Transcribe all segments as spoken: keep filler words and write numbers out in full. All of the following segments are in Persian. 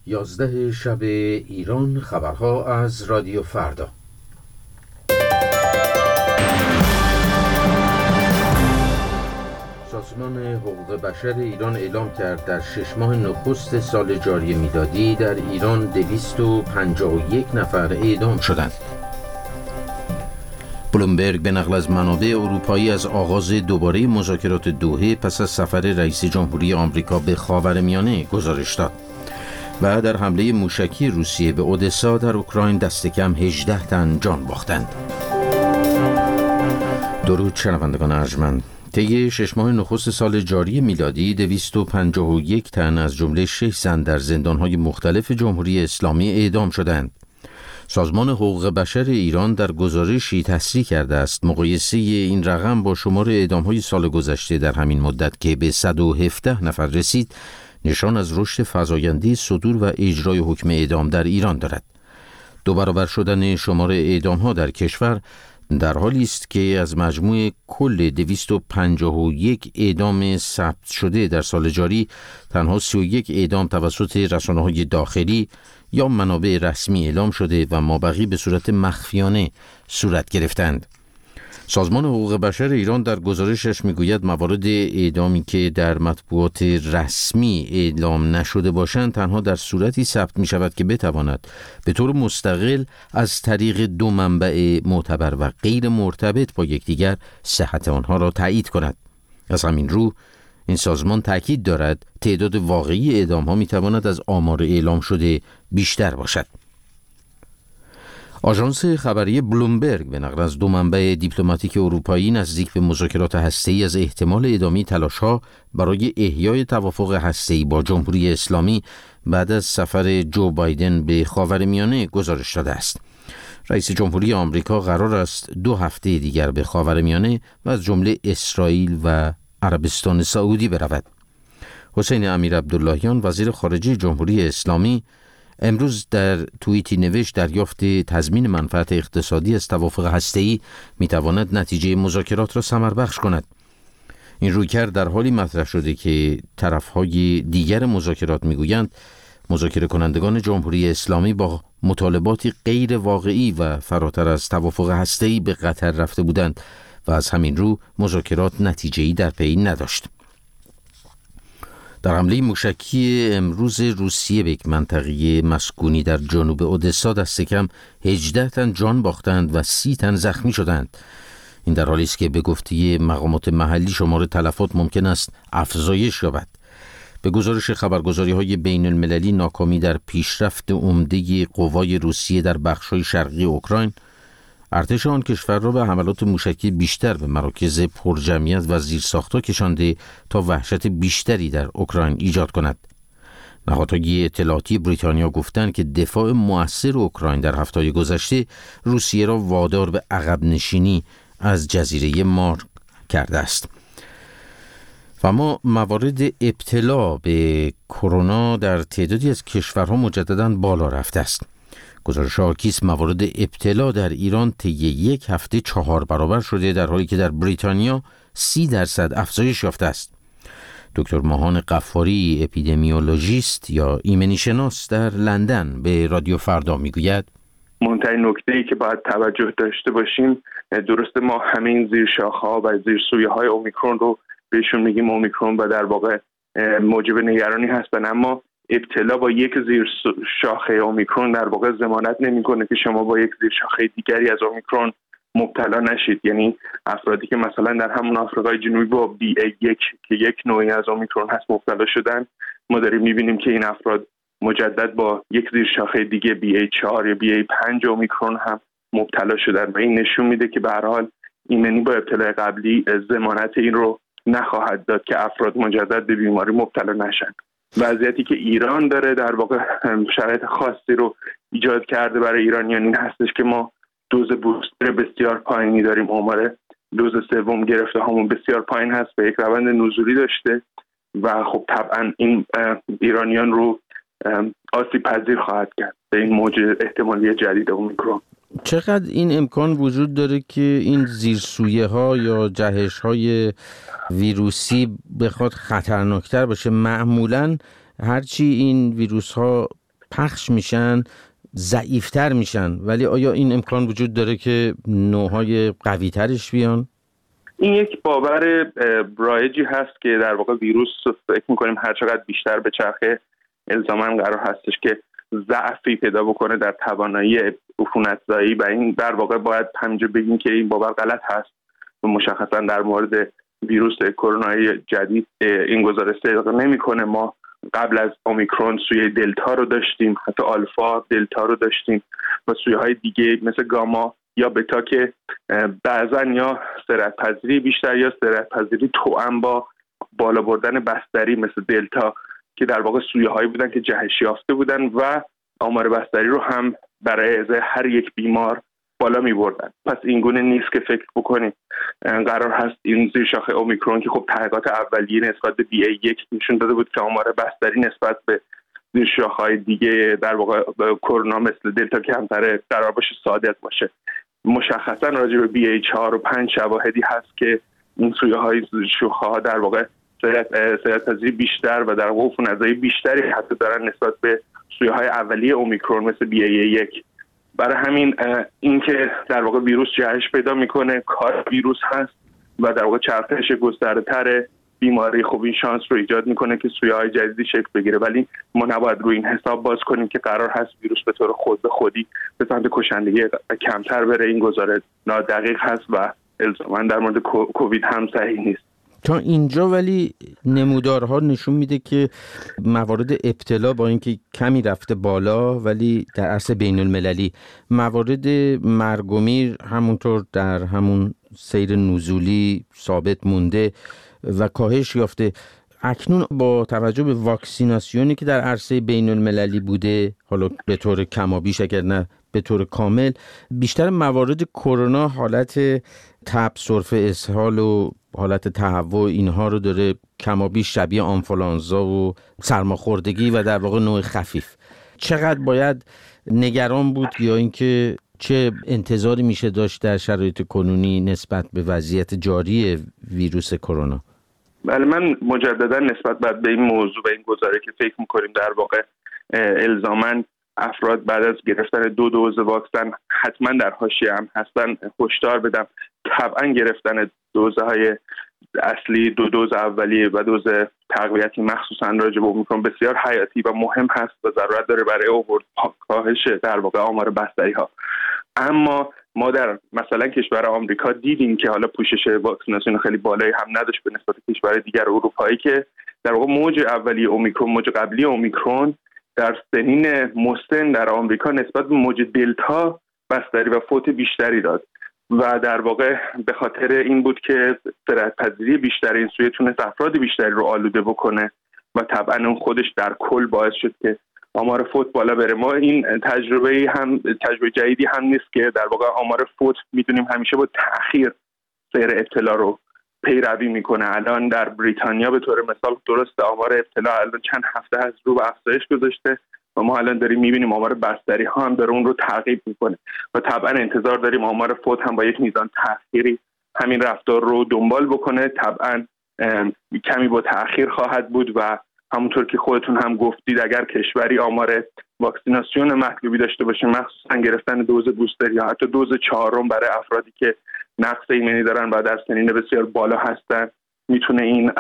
یازده شب ایران، خبرها از رادیو فردا. سازمان حقوق بشر ایران اعلام کرد در شش ماه نخست سال جاری میلادی در ایران دویست و پنجاه و یک نفر اعدام شدند. بلومبرگ به نقل از منابع اروپایی از آغاز دوباره مذاکرات دوحه پس از سفر رئیس جمهوری آمریکا به خاورمیانه گزارش داد. و در حمله موشکی روسیه به اودسا در اوکراین دست کم هجده تن جان باختند. درود شنوندگان ارجمند. طی شش ماه نخست سال جاری میلادی دویست و پنجاه و یک تن از جمله شش زن در زندان‌های مختلف جمهوری اسلامی اعدام شدند. سازمان حقوق بشر ایران در گزارشی تصریح کرده است مقایسه این رقم با شمار اعدام‌های سال گذشته در همین مدت که به صد و هفده نفر رسید نشان از رشد فزاینده صدور و اجرای حکم اعدام در ایران دارد. دو برابر شدن شمار اعدام‌ها در کشور در حالی است که از مجموع کل دویست و پنجاه و یک اعدام ثبت شده در سال جاری تنها سی و یک اعدام توسط رسانه‌های داخلی یا منابع رسمی اعلام شده و مابقی به صورت مخفیانه صورت گرفتند. سازمان حقوق بشر ایران در گزارشش میگوید موارد اعدامی که در مطبوعات رسمی اعلام نشده باشند تنها در صورتی ثبت می شود که بتواند به طور مستقل از طریق دو منبع معتبر و غیر مرتبط با یکدیگر صحت آنها را تایید کند. از همین رو این سازمان تاکید دارد تعداد واقعی اعدام ها می تواند از آمار اعلام شده بیشتر باشد. آژانس خبری بلومبرگ به نقل از دو منبع دیپلماتیک اروپایی نزدیک به مذاکرات هسته‌ای از احتمال ادامه تلاش‌ها برای احیای توافق هسته‌ای با جمهوری اسلامی بعد از سفر جو بایدن به خاورمیانه گزارش داده است. رئیس جمهوری آمریکا قرار است دو هفته دیگر به خاورمیانه و از جمله اسرائیل و عربستان سعودی برود. حسین امیرعبداللهیان وزیر خارجه جمهوری اسلامی امروز در توییتی نوشت دریافت تضمین منفعت اقتصادی از توافق هسته‌ای میتواند نتیجه مذاکرات را ثمربخش کند. این رویکرد در حالی مطرح شده که طرف‌های دیگر مذاکرات میگویند مذاکره کنندگان جمهوری اسلامی با مطالباتی غیر واقعی و فراتر از توافق هسته‌ای به قطر رفته بودند و از همین رو مذاکرات نتیجه‌ای در پی نداشت. در حمله موشکی امروز روسیه به یک منطقه مسکونی در جنوب اودسا دست کم هجده تن جان باختند و سی تن زخمی شدند. این در حالی است که به گفته مقامات محلی شمار تلفات ممکن است افزایش یابد. به گزارش خبرگزاری‌های بین المللی ناکامی در پیشرفت عمده قوای روسیه در بخش‌های شرقی اوکراین ارتش آن کشور را به حملات موشکی بیشتر به مراکز پرجمعیت و زیرساخت‌ها کشانده تا وحشت بیشتری در اوکراین ایجاد کند. نهادهای اطلاعاتی بریتانیا گفتند که دفاع مؤثر اوکراین در هفته‌های گذشته روسیه را وادار به عقب نشینی از جزیره مار کرده است. و اما موارد ابتلا به کرونا در تعدادی از کشورها مجدداً بالا رفته است. گزارش حاکی است موارد ابتلا در ایران طی یک هفته چهار برابر شده در حالی که در بریتانیا سی درصد افزایش یافته است. دکتر ماهان غفاری اپیدمیولوژیست یا ایمنی شناس در لندن به رادیو فردا میگوید مهمترین نکته‌ای که باید توجه داشته باشیم درسته ما همه این زیر شاخه‌ها و زیر سویه‌های اومیکرون رو بهشون میگیم اومیکرون و در واقع موجب نگرانی هستن، اما ابتلا با یک زیر شاخه اومیکرون در واقع ضمانت نمیکنه که شما با یک زیر شاخه دیگری از اومیکرون مبتلا نشید. یعنی افرادی که مثلا در همون آفریقای جنوبی با بی ای یک که یک نوعی از اومیکرون هست مبتلا شدن، ما داریم میبینیم که این افراد مجدد با یک زیر شاخه دیگه بی ای چهار یا بی ای پنج اومیکرون هم مبتلا شدن و این نشون میده که به هر حال ایمنی با ابتلا قبلی ضمانت این رو نخواهد داد که افراد مجدد به بیماری مبتلا نشن. وضعیتی که ایران داره در واقع شرایط خاصی رو ایجاد کرده برای ایرانیان این هستش که ما دوز بوستر بسیار پایینی داریم. آمار دوز سوم گرفته همون بسیار پایین هست و یک روند نزولی داشته و خب طبعا این ایرانیان رو آسیب پذیر خواهد کرد به این موج احتمالی جدید اومیکرون. چقدر این امکان وجود داره که این زیرسویه ها یا جهش های ویروسی بخواد خطرناکتر باشه؟ معمولاً هرچی این ویروس ها پخش میشن ضعیفتر میشن، ولی آیا این امکان وجود داره که نوعهای قوی ترش بیان؟ این یک باور رایجی هست که در واقع ویروس فکر میکنیم هر چقدر بیشتر به چرخه الزاماً قرار هستش که ضعفی پیدا بکنه در توانایی عفونت‌زایی و این در واقع باید همینجا بگیم که این باور غلط هست و مشخصاً در مورد ویروس کرونا جدید این گزارش صدق نمیکنه. ما قبل از اومیکرون سویه دلتا رو داشتیم، حتی آلفا دلتا رو داشتیم و سویه های دیگه مثل گاما یا بتا که بعضا یا سرعت‌پذیری بیشتر یا سرعت‌پذیری توأم با بالا بردن بستری مثل دلتا که در واقع سویه هایی بودن که جهش یافته بودن و آمار بستری رو هم برای ازای هر یک بیمار بالا می بردن. پس این گونه نیست که فکر بکنیم قرار هست این زیر شاخه اومیکرون که خب تحقیقات اولیه نسبت به بی ای یک نشون داده بود که آمار بستری نسبت به زیر شاخه‌های دیگه در واقع کرونا مثل دلتا کمتره قرار باشه صادق باشه. مشخصا راجع به بی ای چهار و پنج شواهدی هست که این سویه های زیر شاخه ها در واقع سرعت‌پذیری بیشتر و در واقع عفونت‌زایی بیشتری حتی دارن نسبت به سویه های اولیه اومیکرون مثل بی ای یک. برای همین اینکه در واقع ویروس جهش پیدا میکنه کار ویروس هست و در واقع چرخش گسترده‌تر بیماری خب این شانس رو ایجاد میکنه که سویه های جدیدی شکل بگیره، ولی ما نباید روی این حساب باز کنیم که قرار هست ویروس به طور خود به خودی به سمت کشندگی کمتر بره. این گزارش نادقیق هست و الزاما در مورد کووید هم صحیح نیست. تا اینجا ولی نمودارها نشون میده که موارد ابتلا با اینکه کمی رفته بالا ولی در عرصه بین المللی موارد مرگ و میر همونطور در همون سیر نزولی ثابت مونده و کاهش یافته. اکنون با توجه به واکسیناسیونی که در عرصه بین المللی بوده، حالا به طور کمابیش اگر نه به طور کامل، بیشتر موارد کرونا حالت تب، سرفه، اسهال و حالت تهوع اینها رو داره کمابیش شبیه آنفولانزا و سرماخوردگی و در واقع نوع خفیف. چقدر باید نگران بود یا اینکه چه انتظاری میشه داشت در شرایط کنونی نسبت به وضعیت جاری ویروس کرونا؟ بله، من مجددا نسبت به این موضوع و این گزاره که فکر میکنیم در واقع الزاماً افراد بعد از گرفتن دو دوز واکسن حتما در حاشیه هم هستن هشدار بدم. طبعا گرفتن دوزهای اصلی، دو دوز اولیه و دوز تقویتی مخصوصا راجع به اومیکرون بسیار حیاتی و مهم هست و ضرورت داره برای آورد کاهش در واقع آمار بستری ها. اما ما در مثلا کشور آمریکا دیدیم که حالا پوشش واکسیناسیون خیلی بالایی هم نداشت به نسبت کشور دیگر اروپایی که در واقع موج اولیه اومیکرون، موج قبلی اومیکرون در سنین مسن در آمریکا نسبت به موج دلتا بستری و فوت بیشتری داد و در واقع به خاطر این بود که سرعت‌پذیری بیشتری این سویه تونست افراد بیشتری رو آلوده بکنه و طبعا اون خودش در کل باعث شد که آمار فوت بالا بره. ما این تجربه هم تجربه جدیدی هم نیست که در واقع آمار فوت میدونیم همیشه با تأخیر سیر ابتلا رو پیروی میکنه. الان در بریتانیا به طور مثال درسته آمار ابتلا الان چند هفته از رو به افزایش گذاشته و ما الان داریم میبینیم آمار بستری ها هم داره اون رو تعقیب میکنه و طبعا انتظار داریم آمار فوت هم با یک میزان تأخیری همین رفتار رو دنبال بکنه. طبعا کمی با تأخیر خواهد بود و همونطور که خودتون هم گفتید اگر کشوری آمار واکسیناسیون مطلوبی داشته باشه، مخصوصا گرفتن دوز بوستر یا حتی دوز چهارم برای افرادی که نقص ایمنی دارن و در سنین بسیار بالا هستن، میتونه این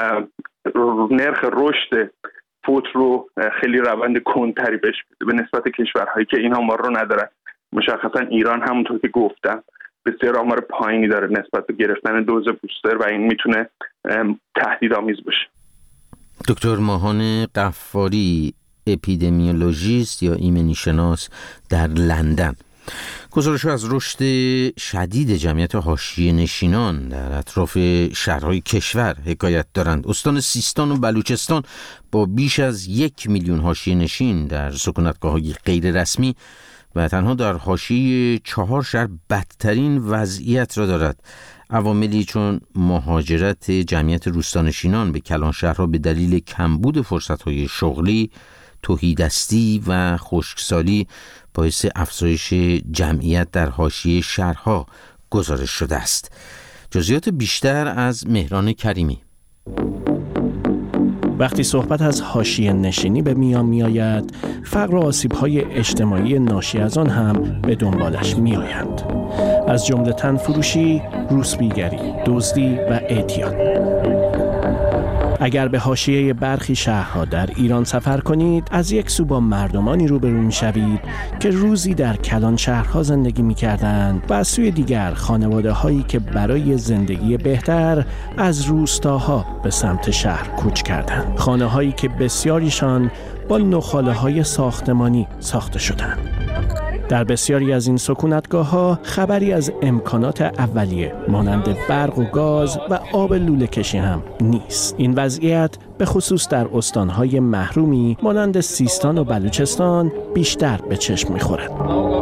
نرخ رشد فوت رو خیلی روند کندتری بشه به نسبت کشورهایی که این آمار رو ندارن. مشخصا ایران همونطور که گفتم بسیار آمار پایینی داره نسبت به گرفتن دوز بوستر و این میتونه تهدیدآمیز باشه. دکتر ماهان قفاری، اپیدمیولوژیست یا ایمنی شناس در لندن، گزارش از رشد شدید جمعیت حاشیه نشینان در اطراف شهرهای کشور حکایت دارند. استان سیستان و بلوچستان با بیش از یک میلیون حاشیه نشین در سکونتگاه‌های غیر رسمی و تنها در حاشیه چهار شهر بدترین وضعیت را دارد. عواملی چون مهاجرت جمعیت روستانشینان به کلانشهرها به دلیل کمبود فرصت‌های شغلی، تهیدستی و خشکسالی باعث افزایش جمعیت در حاشیه شهرها گزارش شده است. جزئیات بیشتر از مهران کریمی. وقتی صحبت از حاشیه نشینی به میان میآید، فقر و آسیب‌های اجتماعی ناشی از آن هم به دنبالش میآیند. از جمله تنفروشی، روسبیگری، دزدی و اعتیاد. اگر به حاشیه برخی شهرها در ایران سفر کنید، از یک سو با مردمانی روبرو می‌شوید که روزی در کلان شهرها زندگی می‌کردند و از سوی دیگر خانواده‌هایی که برای زندگی بهتر از روستاها به سمت شهر کوچ کردند. خانه‌هایی که بسیاریشان با نخاله‌های ساختمانی ساخته شدند. در بسیاری از این سکونتگاه‌ها خبری از امکانات اولیه مانند برق و گاز و آب لوله کشی هم نیست. این وضعیت به خصوص در استان‌های محرومی مانند سیستان و بلوچستان بیشتر به چشم می‌خورد.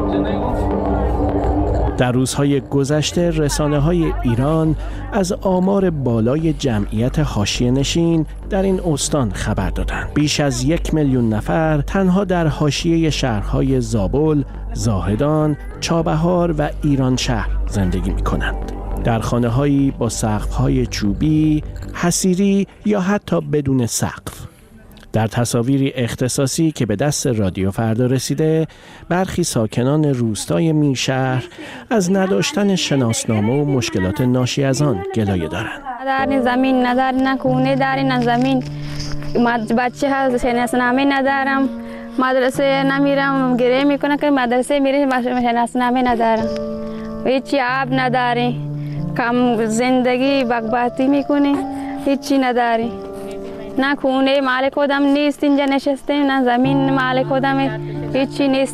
در روزهای گذشته رسانه‌های ایران از آمار بالای جمعیت حاشیه نشین در این استان خبر دادند. بیش از یک میلیون نفر تنها در حاشیه شهرهای زابل، زاهدان، چابهار و ایران شهر زندگی می‌کنند. در خانه‌هایی با سقف‌های چوبی، حصیری یا حتی بدون سقف. در تصاویری اختصاصی که به دست رادیو فردا رسیده، برخی ساکنان روستای میرشهر از نداشتن شناسنامه و مشکلات ناشی از آن گلایه دارند. در زمین ندار نکونه در نه زمین بچه هست شناسنامه ندارم، مدرسه نمیرم، گریه میکنه که مدرسه میره شناسنامه ندارم، هیچی آب نداری، کم زندگی بغباتی میکنی، هیچی نداری. نه خونه مال خودم نیست، اینجا نشستیم، نه زمین مال خودم، هیچی نیست،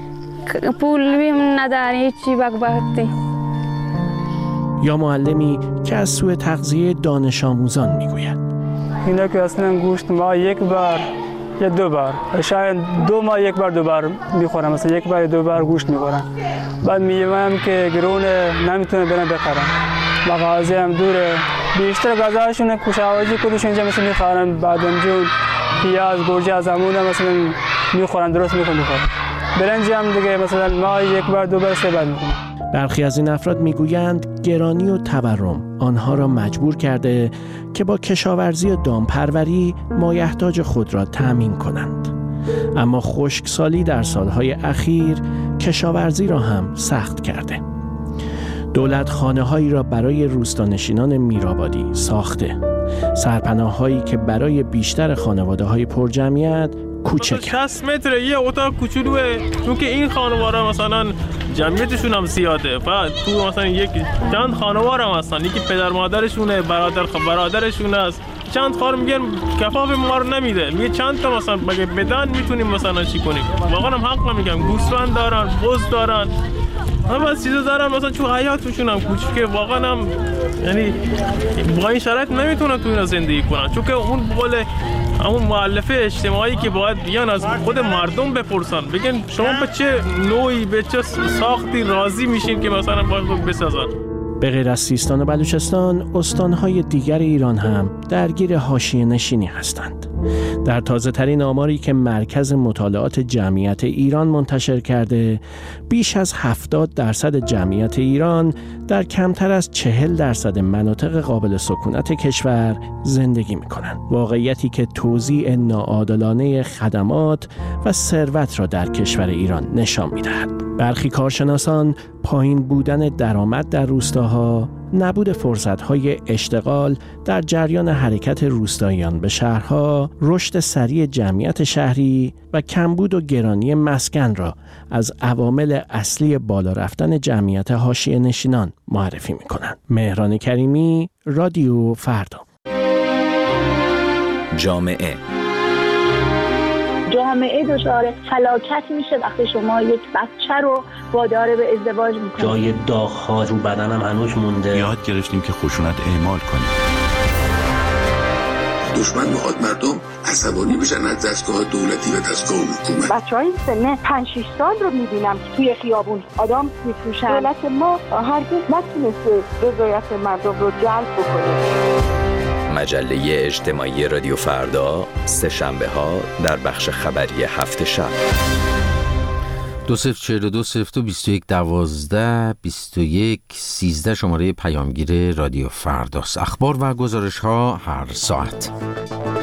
پول بیم نداری، هیچی بغباتی. یا معلمی که از سوء تغذیه دانش آموزان میگوید اینا که اصلا گوشت ما یک بار یا دو بار، شاید دو ماه یک بار دو بار میخورم، مثلا یک بار یا دو بار گوشت میخورم. بعد میگم که گرونه نمیتونه برن بخرم، مغازه هم دوره، بیشتر غذاشون کشاورزی کدشون اینجا مثلا میخورن، بادمجون، پیاز، گوجه از همون مثلا میخورن، درست میخورن میخورن. برنج هم دیگه مثلا ما یک بار دو بار سه بار میخوریم. برخی از این افراد میگویند گرانی و تورم آنها را مجبور کرده که با کشاورزی و دامپروری مایحتاج خود را تأمین کنند. اما خشکسالی در سالهای اخیر کشاورزی را هم سخت کرده. دولت خانه‌هایی را برای روستانشینان میرآبادی ساخته. سرپناه‌هایی که برای بیشتر خانواده‌های پرجمعیت کوچک شصت متر یه اتاق کوچولوئه، چون که این خانواده مثلا جمعیتشون هم زیاده، فقط تو مثلا یک چند خانواده هم هستن، یکی پدر مادرشونه، برادر برادرشون است، چند خانم میگن کفاف ما رو نمیده، میگه چند تا مثلا بگه بدن میتونیم مثلا چی کنیم. واقعا هم حق نمیگم، گوسفند دارن، بز دارن، همه از چیزا دارن، مثلا چون حیاتشون هم کوچیکه، واقعا هم یعنی با این شرایط نمیتونن تو اینا زندگی کنن، چون که اون بقول همون مؤلفه اجتماعی که باید بیان از خود مردم بپرسن، بگن شما به چه نوعی، به چه ساختی راضی میشین که مثلا باید بسازن. به غیر از سیستان و بلوچستان، استانهای دیگر ایران هم درگیر حاشیه نشینی هستند. در تازه ترین آماری که مرکز مطالعات جمعیت ایران منتشر کرده، بیش از هفتاد درصد جمعیت ایران در کمتر از چهل درصد مناطق قابل سکونت کشور زندگی می‌کنند. واقعیتی که توزیع ناعادلانه خدمات و ثروت را در کشور ایران نشان می‌دهد. برخی کارشناسان پایین بودن درآمد در روستاها، نبود فرصت‌های اشتغال در جریان حرکت روستاییان به شهرها، رشد سریع جمعیت شهری و کمبود و گرانی مسکن را از عوامل اصلی بالا رفتن جمعیت حاشیه نشینان معرفی می‌کنند. مهران کریمی، رادیو فردا. جامعه جامعه دچار فلاکت میشه وقتی شما یک بچه رو وادار به ازدواج میکنید. جای داغ‌ها رو بدنم هنوز مونده. یاد گرفتیم که خشونت اعمال کنیم. دشمن میخواد مردم عصبانی بشن از دستگاه دولتی و دستگاه حکومت. بچهای سن پنج شش سال رو میبینم که توی خیابون آدم میفروشن. دولت ما هرگز نتونسته رضایت مردم رو جلب بکنه. مجله اجتماعی رادیو فردا، سه شنبه ها در بخش خبری هفت شب. دو صفر چهل و دو صفر دو بیست و یک دوازده بیست و یک سیزده شماره پیامگیر رادیو فرداست. اخبار و گزارش ها هر ساعت.